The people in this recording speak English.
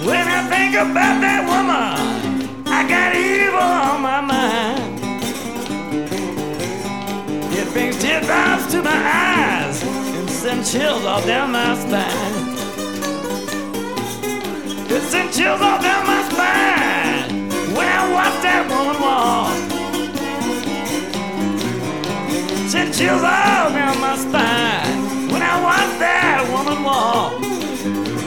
When I think about that woman, I got evil on my mind. It brings teardrops to my eyes and sends chills all down my spine. It sends chills all down my spine when I watch that woman walk. Sends chills all